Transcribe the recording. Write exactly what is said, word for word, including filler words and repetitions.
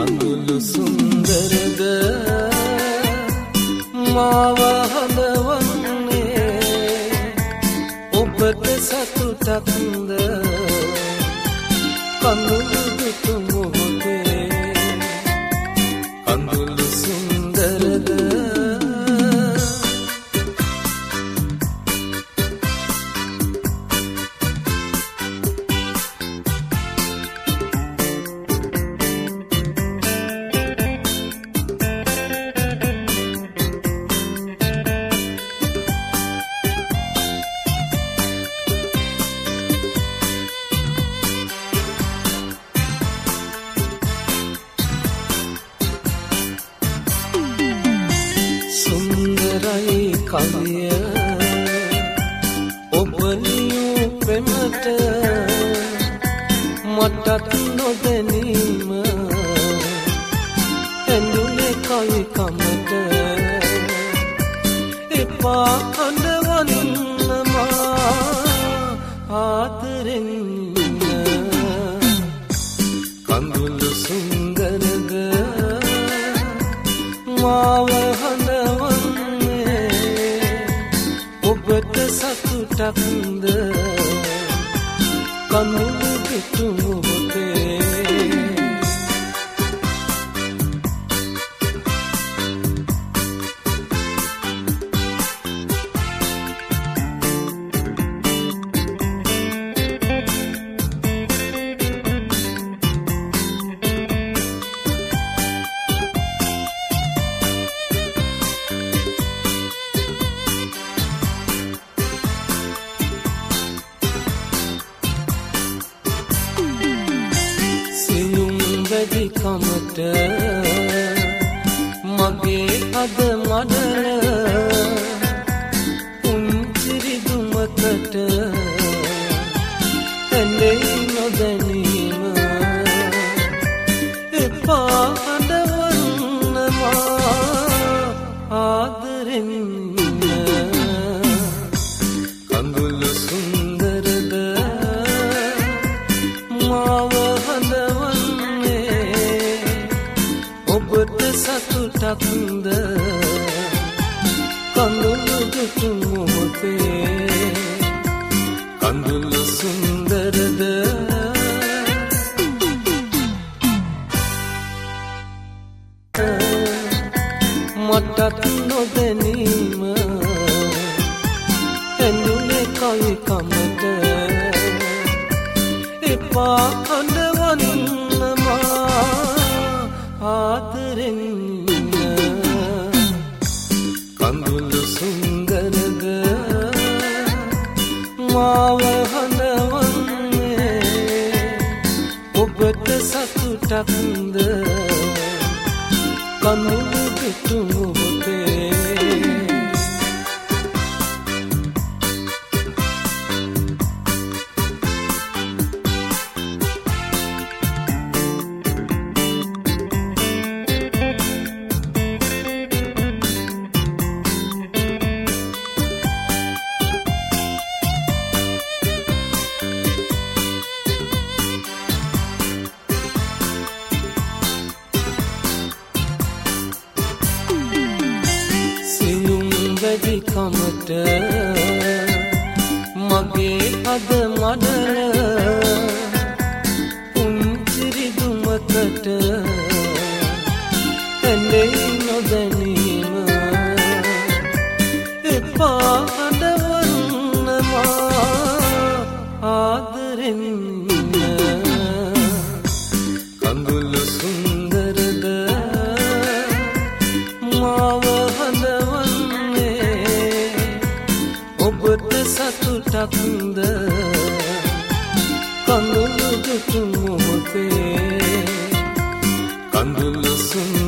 කඳුළු සුන්දරද මාව හඳවන්නේ ඔබට සතුටක්ද කඳුළු දුටු මොහොතේ කඳුළු සුන්දරද කවිය ඔබ නියු ප්‍රේමට මටත් නොදැනීම ඇඳුනේ කවි කමට එපා කඳවන්න මා ආදරෙන් කඳුළු සුන්දරද මාව ඔබට සතුටක්ද කඳුළු දුටු මොහොතේ කමට මගේ අද මඩල පුංචිරි දුමකට ඇඳේ නොදැනීම එපා හඳවන්න මා ආදරෙන් කඳුළු සුන්දරද මාව ඔබට සතුටක්ද කඳුළු දුටු මොහොතේ කඳුළු සුන්දරද මටත් නොදැනීම ඇඳුනේ කවි කමට එපා කඳවන්න මා ආදරෙන් කඳුළු සුන්දරද මාව හඳවන්නේ ඔබට සතුටක්ද කඳුළු දුටු මොහොතේ කමට මගේ අද මඩල පුංචිරි දුමකට ඇඳේ නොදැනීම එපා හඳවන්න මා ආදරෙන් කඳුළු සුන්දරද මාව ඔබට සතුටක්ද කඳුළු දුටු මොහොතේ කඳුළු සුන්දරද